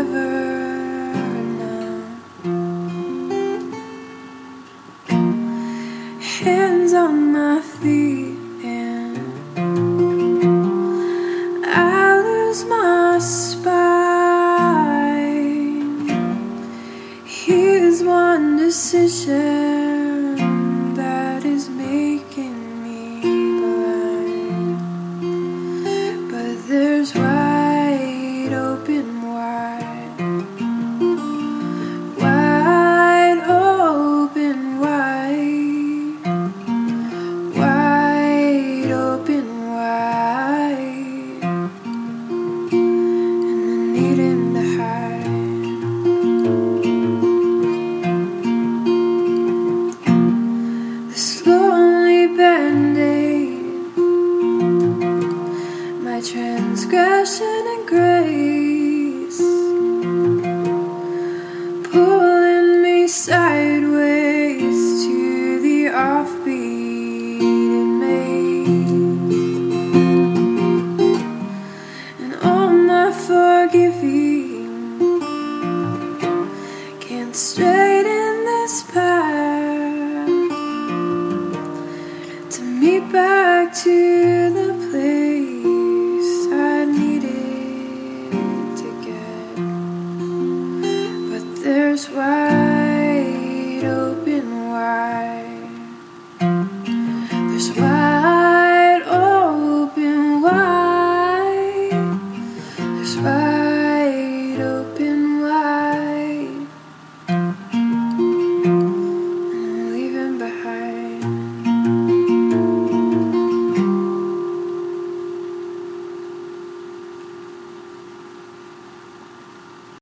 river now. Hands on my feet and I lose my spine. Here's one decision that is making me blind, but there's wide open, wide open, wide open, wide, and the needing to hide. This lonely band-aid, my transgression and grace, pulling me sideways to the offbeat it made, and all my forgiving can't straighten this path to me back to the place I needed to get. But there's wide open, wide. There's wide open, wide. There's wide